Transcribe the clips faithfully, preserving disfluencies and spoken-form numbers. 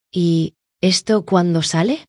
¿Y esto cuándo sale?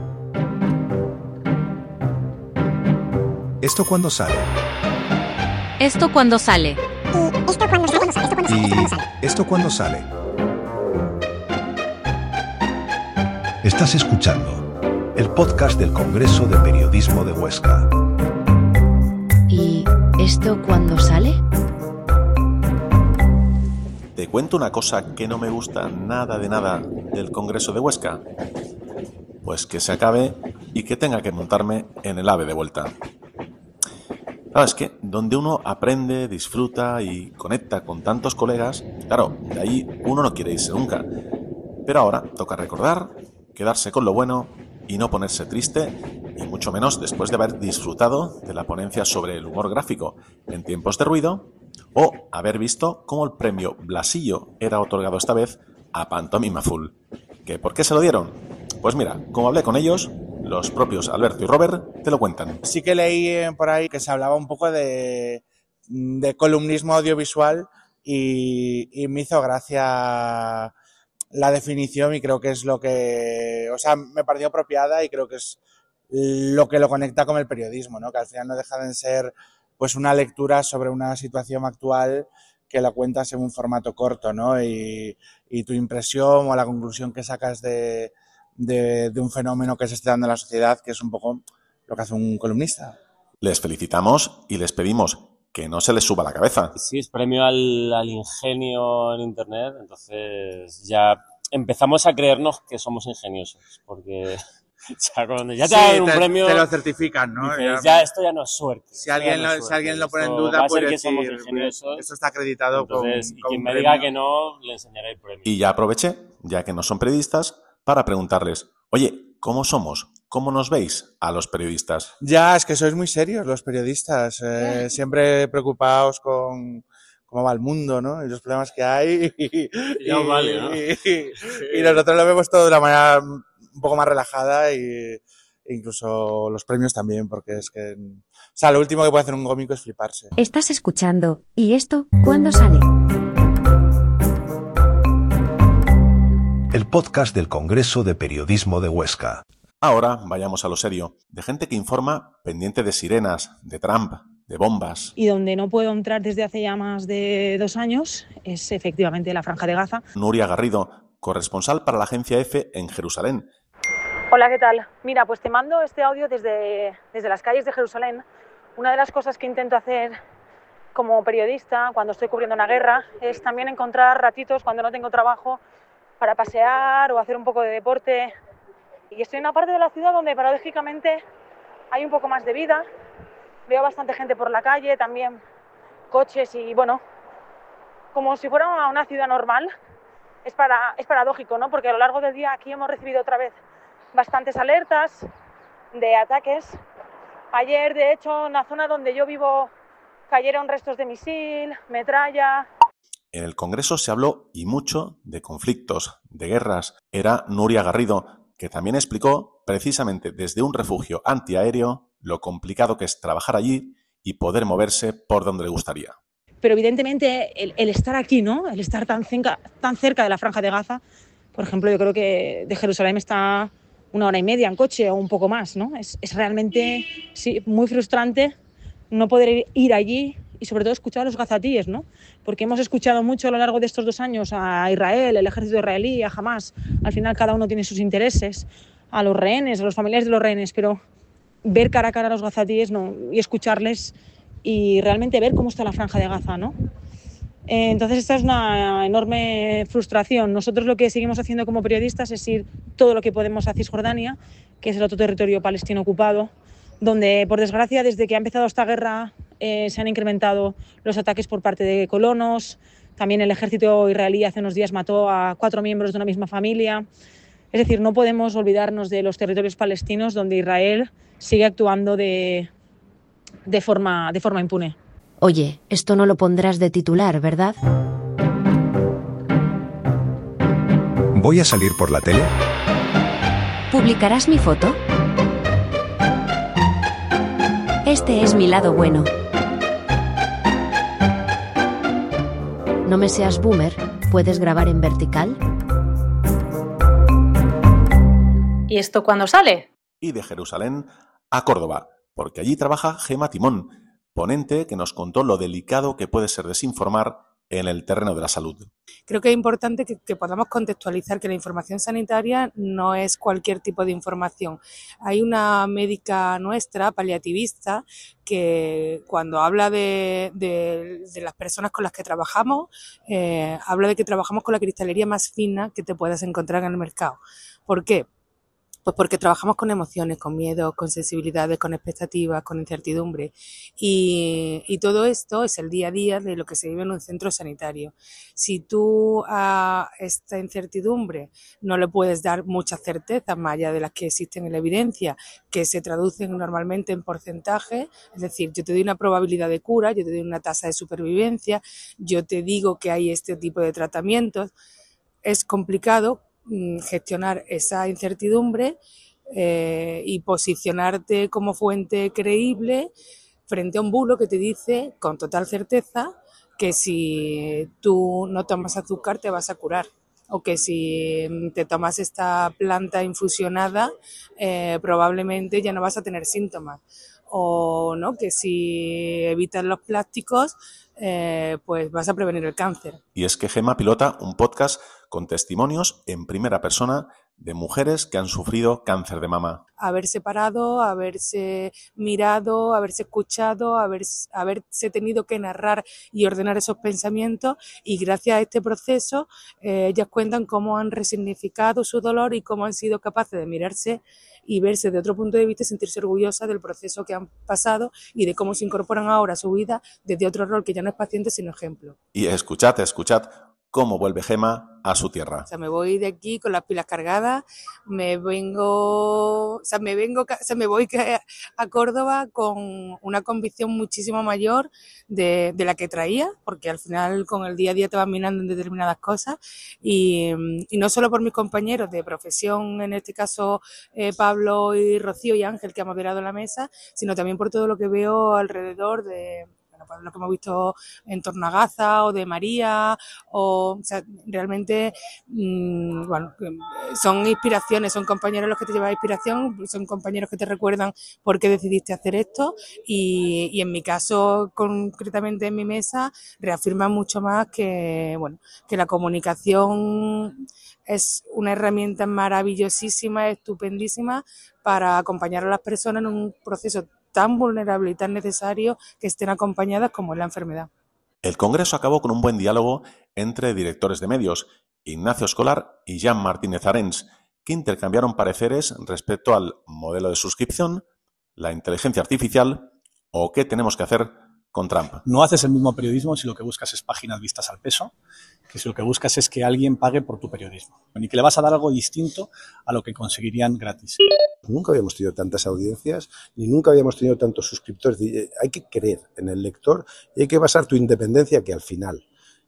¿Esto cuándo sale? ¿Esto cuándo sale? ¿Esto cuándo sale? ¿Esto cuándo sale? ¿Y esto cuándo sale? Estás escuchando el podcast del Congreso de Periodismo de Huesca. ¿Y esto cuándo sale? Te cuento una cosa que no me gusta nada de nada del Congreso de Huesca. Pues que se acabe y que tenga que montarme en el AVE de vuelta. Claro, es que donde uno aprende, disfruta y conecta con tantos colegas, claro, de ahí uno no quiere irse nunca. Pero ahora toca recordar, quedarse con lo bueno y no ponerse triste, y mucho menos después de haber disfrutado de la ponencia sobre el humor gráfico en tiempos de ruido, o haber visto cómo el premio Blasillo era otorgado esta vez a Pantomima Full. ¿Que por qué se lo dieron? Pues mira, como hablé con ellos, los propios Alberto y Robert te lo cuentan. Sí que leí por ahí que se hablaba un poco de, de columnismo audiovisual y, y me hizo gracia la definición y creo que es lo que, o sea, me pareció apropiada y creo que es lo que lo conecta con el periodismo, ¿no? Que al final no deja de ser pues una lectura sobre una situación actual que la cuentas en un formato corto, ¿no? Y, y tu impresión o la conclusión que sacas de, de, de un fenómeno que se está dando en la sociedad, que es un poco lo que hace un columnista. Les felicitamos y les pedimos que no se les suba la cabeza. Sí, es premio al, al ingenio en Internet, entonces ya empezamos a creernos que somos ingeniosos, porque ya cuando ya te sí, dan un te, premio te lo certifican, ¿no? Dices, ya, ya esto ya no es suerte. Si alguien, no es lo, suerte. si alguien lo pone esto en duda, va a puede ser que decir, somos ingeniosos. Esto está acreditado entonces, con, y con quien me premio. diga que no, le enseñaré el premio. Y ya aproveché, ya que no son periodistas, para preguntarles, oye, ¿cómo somos? ¿Cómo nos veis a los periodistas? Ya, es que sois muy serios los periodistas, eh, siempre preocupados con cómo va el mundo, ¿no? Y los problemas que hay. Y, ya y, vale, ¿no? y, y, y nosotros lo vemos todo de una manera un poco más relajada y incluso los premios también, porque es que, o sea, lo último que puede hacer un cómico es fliparse. Estás escuchando ¿Y esto cuándo sale? El podcast del Congreso de Periodismo de Huesca. Ahora vayamos a lo serio, de gente que informa pendiente de sirenas, de Trump, de bombas. Y donde no puedo entrar desde hace ya más de dos años es efectivamente la Franja de Gaza. Nuria Garrido, corresponsal para la agencia EFE en Jerusalén. Hola, ¿qué tal? Mira, pues te mando este audio desde, desde las calles de Jerusalén. Una de las cosas que intento hacer como periodista cuando estoy cubriendo una guerra es también encontrar ratitos cuando no tengo trabajo para pasear o hacer un poco de deporte. Y estoy en una parte de la ciudad donde paradójicamente hay un poco más de vida. Veo bastante gente por la calle, también coches y bueno, como si fuera una ciudad normal. Es, para, es paradójico, ¿no? Porque a lo largo del día aquí hemos recibido otra vez bastantes alertas de ataques. Ayer, de hecho, en la zona donde yo vivo cayeron restos de misil, metralla. En el Congreso se habló y mucho de conflictos, de guerras. Era Nuria Garrido, que también explicó, precisamente desde un refugio antiaéreo, lo complicado que es trabajar allí y poder moverse por donde le gustaría. Pero evidentemente el, el estar aquí, ¿no? El estar tan cerca, tan cerca de la Franja de Gaza, por ejemplo, yo creo que de Jerusalén está una hora y media en coche o un poco más, ¿no? Es, es realmente sí, muy frustrante no poder ir, ir allí y sobre todo escuchar a los gazatíes, ¿no? Porque hemos escuchado mucho a lo largo de estos dos años a Israel, el ejército israelí, a Hamás. Al final cada uno tiene sus intereses, a los rehenes, a los familiares de los rehenes, pero ver cara a cara a los gazatíes no, y escucharles y realmente ver cómo está la Franja de Gaza, ¿no? Eh, entonces esta es una enorme frustración. Nosotros lo que seguimos haciendo como periodistas es ir todo lo que podemos a Cisjordania, que es el otro territorio palestino ocupado, donde por desgracia desde que ha empezado esta guerra eh, se han incrementado los ataques por parte de colonos. También el ejército israelí hace unos días mató a cuatro miembros de una misma familia. Es decir, no podemos olvidarnos de los territorios palestinos donde Israel sigue actuando de, de, forma, de forma impune. Oye, esto no lo pondrás de titular, ¿verdad? ¿Voy a salir por la tele? ¿Publicarás mi foto? Este es mi lado bueno. No me seas boomer, ¿puedes grabar en vertical? ¿Y esto cuándo sale? Y de Jerusalén a Córdoba, porque allí trabaja Gema Timón, ponente que nos contó lo delicado que puede ser desinformar en el terreno de la salud. Creo que es importante que, que podamos contextualizar que la información sanitaria no es cualquier tipo de información. Hay una médica nuestra, paliativista, que cuando habla de, de, de las personas con las que trabajamos, eh, habla de que trabajamos con la cristalería más fina que te puedas encontrar en el mercado. ¿Por qué? Pues porque trabajamos con emociones, con miedos, con sensibilidades, con expectativas, con incertidumbre. Y, y todo esto es el día a día de lo que se vive en un centro sanitario. Si tú a esta incertidumbre no le puedes dar muchas certezas, más allá de las que existen en la evidencia, que se traducen normalmente en porcentaje, es decir, yo te doy una probabilidad de cura, yo te doy una tasa de supervivencia, yo te digo que hay este tipo de tratamientos, es complicado gestionar esa incertidumbre eh, y posicionarte como fuente creíble frente a un bulo que te dice con total certeza que si tú no tomas azúcar te vas a curar, o que si te tomas esta planta infusionada eh, probablemente ya no vas a tener síntomas, o no, que si evitas los plásticos eh, pues vas a prevenir el cáncer. Y es que Gema pilota un podcast con testimonios en primera persona de mujeres que han sufrido cáncer de mama. Haberse parado, haberse mirado, haberse escuchado, haber, haberse tenido que narrar y ordenar esos pensamientos, y gracias a este proceso eh, ellas cuentan cómo han resignificado su dolor y cómo han sido capaces de mirarse y verse de otro punto de vista y sentirse orgullosas del proceso que han pasado y de cómo se incorporan ahora a su vida desde otro rol que ya no es paciente sino ejemplo. Y escuchad, escuchad cómo vuelve Gema a su tierra. O sea, me voy de aquí con las pilas cargadas, me vengo, o sea, me vengo, o sea, me voy a Córdoba con una convicción muchísimo mayor de, de la que traía, porque al final con el día a día te vas minando en determinadas cosas, y, y no solo por mis compañeros de profesión, en este caso eh, Pablo y Rocío y Ángel, que han moderado la mesa, sino también por todo lo que veo alrededor de lo que hemos visto en torno a Gaza o de María, o, o sea, realmente mmm, bueno, son inspiraciones, son compañeros los que te llevan a inspiración, son compañeros que te recuerdan por qué decidiste hacer esto, y, y en mi caso, concretamente en mi mesa, reafirman mucho más que, bueno, que la comunicación es una herramienta maravillosísima, estupendísima para acompañar a las personas en un proceso tan vulnerable y tan necesario que estén acompañadas como es la enfermedad. El congreso acabó con un buen diálogo entre directores de medios, Ignacio Escolar y Jan Martínez Arens, que intercambiaron pareceres respecto al modelo de suscripción, la inteligencia artificial o qué tenemos que hacer con Trump. No haces el mismo periodismo si lo que buscas es páginas vistas al peso, que si lo que buscas es que alguien pague por tu periodismo, ni que le vas a dar algo distinto a lo que conseguirían gratis. Nunca habíamos tenido tantas audiencias, ni nunca habíamos tenido tantos suscriptores. Hay que creer en el lector y hay que basar tu independencia, que al final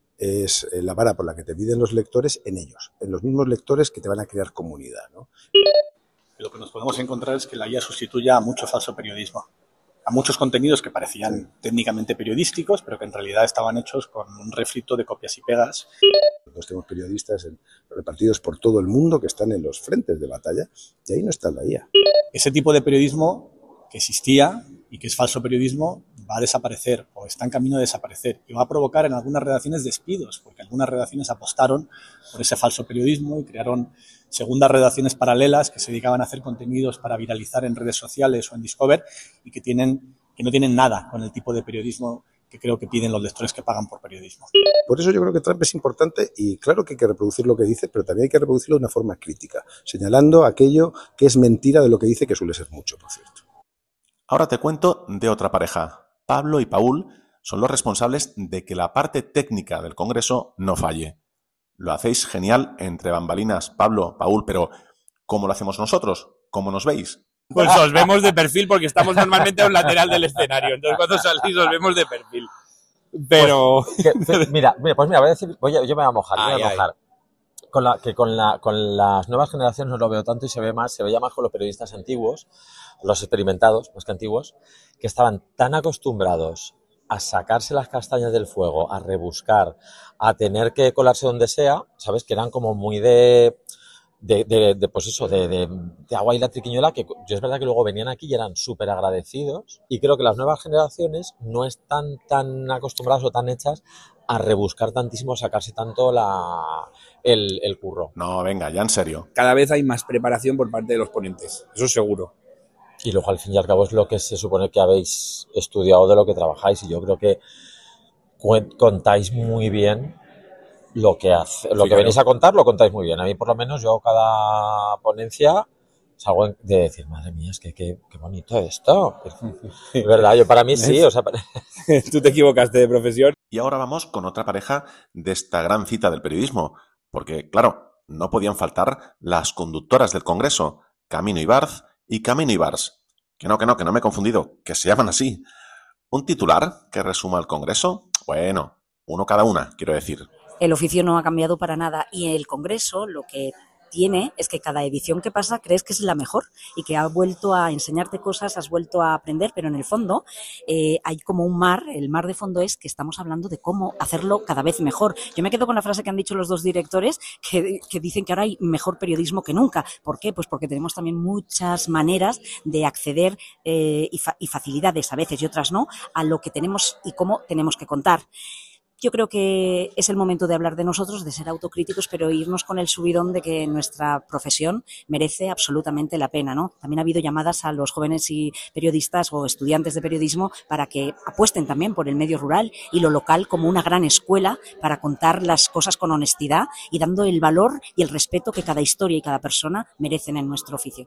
es la vara por la que te miden los lectores, en ellos, en los mismos lectores que te van a crear comunidad, ¿no? Lo que nos podemos encontrar es que la I A sustituya a mucho falso periodismo, a muchos contenidos que parecían técnicamente periodísticos, pero que en realidad estaban hechos con un refrito de copias y pegas. Nosotros tenemos periodistas en, repartidos por todo el mundo que están en los frentes de batalla, y ahí no está la I A. Ese tipo de periodismo que existía y que es falso periodismo va a desaparecer, o está en camino de desaparecer, y va a provocar en algunas redacciones despidos, porque algunas redacciones apostaron por ese falso periodismo y crearon segundas redacciones paralelas que se dedicaban a hacer contenidos para viralizar en redes sociales o en Discover, y que, tienen, que no tienen nada con el tipo de periodismo que creo que piden los lectores que pagan por periodismo. Por eso yo creo que Trump es importante, y claro que hay que reproducir lo que dice, pero también hay que reproducirlo de una forma crítica, señalando aquello que es mentira de lo que dice, que suele ser mucho, por cierto. Ahora te cuento de otra pareja. Pablo y Paul son los responsables de que la parte técnica del Congreso no falle. Lo hacéis genial entre bambalinas, Pablo, Paul, pero ¿cómo lo hacemos nosotros? ¿Cómo nos veis? Pues os vemos de perfil porque estamos normalmente a un lateral del escenario. Entonces cuando salís os vemos de perfil. Pero... Pues, que, mira, mira, pues mira, voy a decir, voy a, yo me voy a mojar, ay, me voy a mojar. Con la, que con, la, con las nuevas generaciones no lo veo tanto y se ve más, se veía más con los periodistas antiguos, los experimentados, más que antiguos, que estaban tan acostumbrados a sacarse las castañas del fuego, a rebuscar, a tener que colarse donde sea, ¿sabes? Que eran como muy de... de, de, de pues eso, de, de, de agua y la triquiñuela, que yo es verdad que luego venían aquí y eran súper agradecidos, y creo que las nuevas generaciones no están tan acostumbradas o tan hechas a rebuscar tantísimo, a sacarse tanto la, el, el curro. No, venga, ya en serio. Cada vez hay más preparación por parte de los ponentes, eso seguro. Y luego al fin y al cabo es lo que se supone que habéis estudiado, de lo que trabajáis, y yo creo que contáis muy bien lo que hace, lo sí, que claro. venís a contar, lo contáis muy bien. A mí por lo menos yo cada ponencia salgo de decir, madre mía, es que qué, qué bonito esto. Es verdad, yo para mí sí. O sea, tú te equivocaste de profesión. Y ahora vamos con otra pareja de esta gran cita del periodismo, porque claro, no podían faltar las conductoras del Congreso, Camino Ibarz y Camino Ibars. Que no, que no, que no me he confundido, que se llaman así. ¿Un titular que resuma el Congreso? Bueno, uno cada una, quiero decir. El oficio no ha cambiado para nada y el Congreso lo que tiene es que cada edición que pasa crees que es la mejor y que ha vuelto a enseñarte cosas, has vuelto a aprender, pero en el fondo eh, hay como un mar, el mar de fondo es que estamos hablando de cómo hacerlo cada vez mejor. Yo me quedo con la frase que han dicho los dos directores que, que dicen que ahora hay mejor periodismo que nunca. ¿Por qué? Pues porque tenemos también muchas maneras de acceder eh, y, fa- y facilidades a veces y otras no a lo que tenemos y cómo tenemos que contar. Yo creo que es el momento de hablar de nosotros, de ser autocríticos, pero irnos con el subidón de que nuestra profesión merece absolutamente la pena, ¿no? También ha habido llamadas a los jóvenes y periodistas o estudiantes de periodismo para que apuesten también por el medio rural y lo local como una gran escuela para contar las cosas con honestidad y dando el valor y el respeto que cada historia y cada persona merecen en nuestro oficio.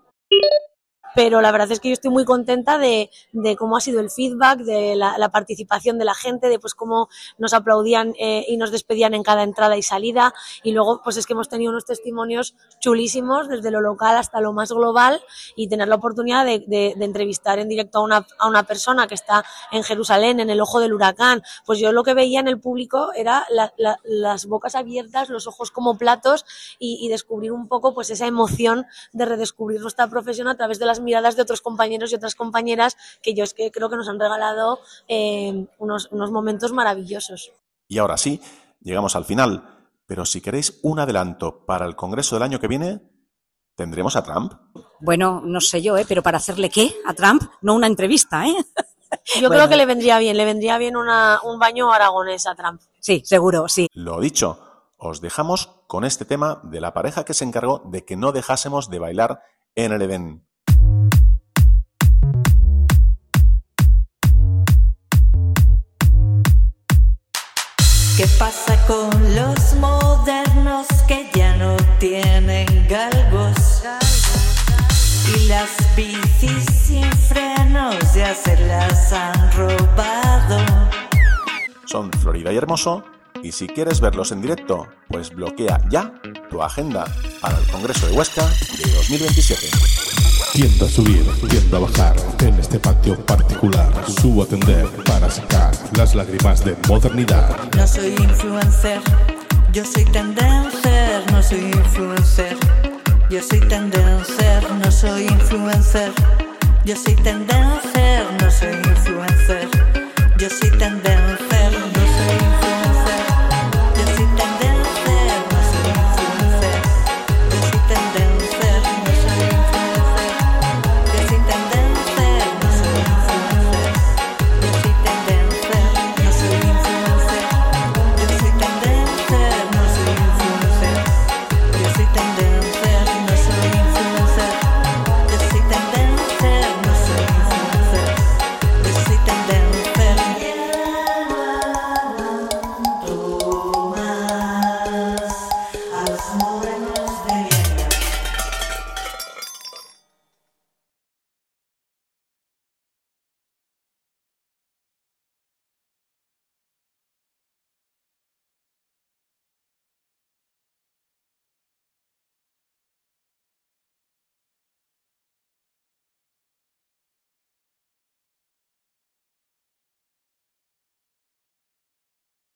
Pero la verdad es que yo estoy muy contenta de, de cómo ha sido el feedback, de la, la participación de la gente, de pues cómo nos aplaudían eh, y nos despedían en cada entrada y salida, y luego pues es que hemos tenido unos testimonios chulísimos desde lo local hasta lo más global, y tener la oportunidad de, de, de entrevistar en directo a una, a una persona que está en Jerusalén, en el ojo del huracán. Pues yo lo que veía en el público era la, la, las bocas abiertas, los ojos como platos, y, y descubrir un poco pues esa emoción de redescubrir nuestra profesión a través de las miradas de otros compañeros y otras compañeras, que yo es que creo que nos han regalado eh, unos, unos momentos maravillosos. Y ahora sí, llegamos al final, pero si queréis un adelanto para el Congreso del año que viene, ¿tendremos a Trump? Bueno, no sé yo, ¿eh? Pero ¿para hacerle qué a Trump? No una entrevista, ¿eh? Yo bueno, creo que le vendría bien, le vendría bien una, un baño aragonés a Trump. Sí, seguro, sí. Lo dicho, os dejamos con este tema de la pareja que se encargó de que no dejásemos de bailar en el Edén. ¿Qué pasa con los modernos que ya no tienen galgos? Y las bicis sin frenos ya se las han robado. Son Florida y Hermoso, y si quieres verlos en directo, pues bloquea ya tu agenda para el Congreso de Huesca de dos mil veintisiete. Tiendo a subir, tiendo a bajar, en este patio particular. Subo a tender para sacar las lágrimas de modernidad. No soy influencer, yo soy tendencer. No soy influencer, yo soy tendencer. No soy influencer, yo soy tendencer. No soy influencer, yo soy tendencer.